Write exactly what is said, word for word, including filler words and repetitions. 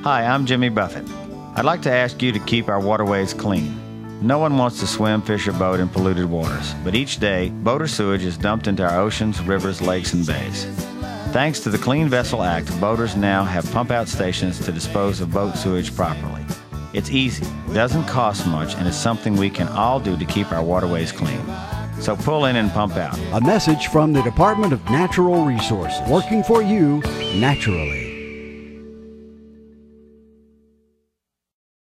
Hi, I'm Jimmy Buffett. I'd like to ask you to keep our waterways clean. No one wants to swim, fish, or boat in polluted waters, but each day, boater sewage is dumped into our oceans, rivers, lakes, and bays. Thanks to the Clean Vessel Act, boaters now have pump-out stations to dispose of boat sewage properly. It's easy, doesn't cost much, and is something we can all do to keep our waterways clean. So pull in and pump out. A message from the Department of Natural Resources, working for you naturally.